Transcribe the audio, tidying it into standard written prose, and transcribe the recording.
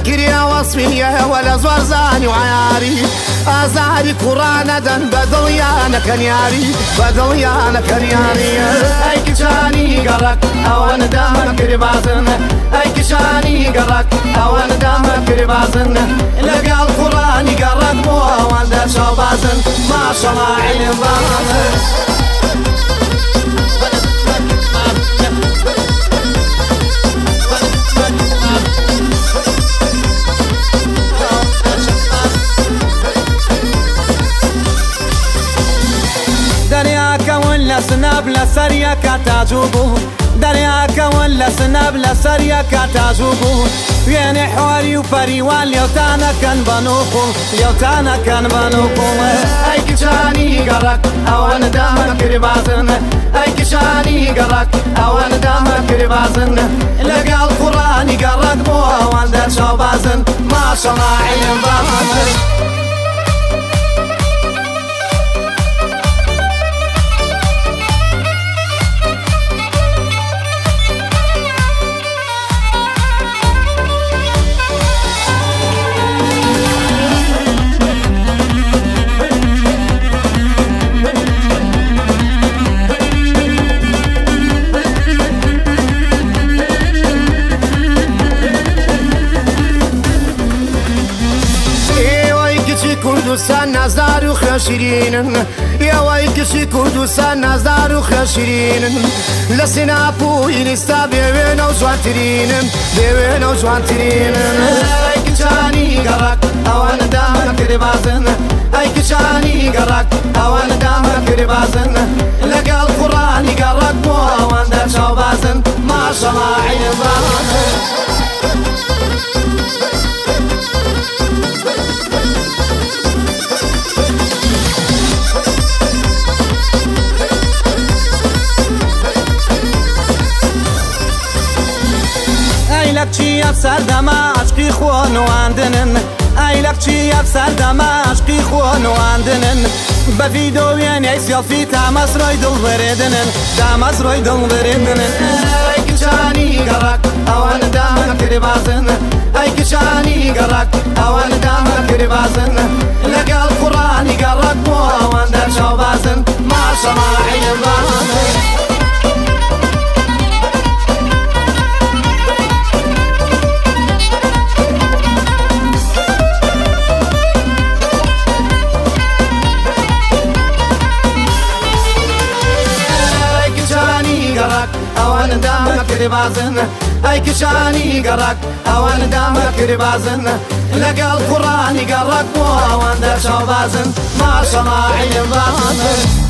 كريا وصفية ولا زوارزاني وعياري أزاري قرانا دن بدليانا كنياري بدليانا كنياري أي كشاني قرق أو أنا دامك ربازن أي كشاني قرق أو أنا دامك ربازن لقى القرآن قرق مو واندا شوبازن ما شاء الله علم بازن درياك ولا سناب لسريك تعجبون درياك ولا سناب لسريك تعجبون وين حواري وبريوان ليوتانا كان بنوكم ليوتانا كان بنوكم أي كشاني قرق أو أنا دامك ربازن أي كشاني قرق أو أنا دامك ربازن لقى القرآن قرق مو واندا شوبازن ما شاء الله علم بازن كردستان نزار وخشرين يا ويكشي كردستان نزار وخشرين لسنا بوين استبيعين وجوانترين بيعين وجوانترين أي كشاني قرق أو أنا دامك ربازن أي كشاني قرق أو أنا دامك ربازن لقى القرآن قرق مو واندا شوبازن ما شاء الله علم بازن لك چی افسر دم عشقی خوان و اندنن ای لك چی افسر دم عشقی خوان و اندنن به ویدیوین ای سیلفی تماس روی دل بردنن تماس روی دل بردنن ای کشانی قرق او انا دامك ربازن ای کشانی قرق او انا دامك ربازن لقى القرآن قرق مو واندا شوبازن ما شاء الله علم بازن أو أنا دامك ربازن أي كشاني قرق أو أنا دامك ربازن لقى القرآن قرق مو واندا شوبازن ما شاء الله علم بازن